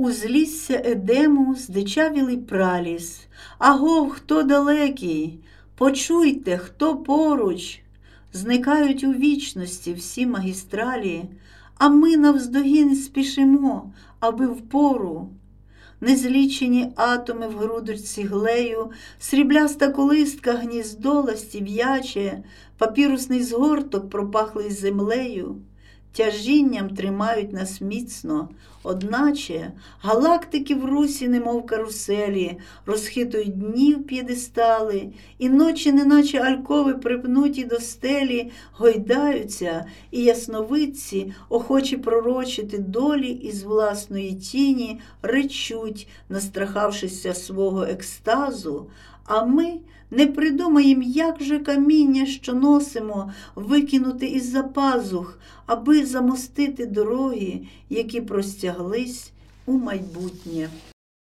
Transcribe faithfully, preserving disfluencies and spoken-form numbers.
Узлісся Едему здичавілий праліс. Агов, хто далекий? Почуйте, хто поруч? Зникають у вічності всі магістралі, а ми навздогін спішимо, аби впору. Незлічені атоми в грудочці глею, срібляста колистка гніздоласті в'яче, папірусний згорток пропахлий землею. Тяжінням тримають нас міцно, одначе галактики в русі, немов каруселі, розхитують днів п'єдестали, і ночі, неначе алькови припнуті до стелі, гойдаються, і ясновидці, охочі пророчити долі із власної тіні, речуть, настрахавшися свого екстазу, а ми не придумаєм, як же каміння, що носимо, викинути із-за пазух, аби замостити дороги, які простяглись у майбутнє.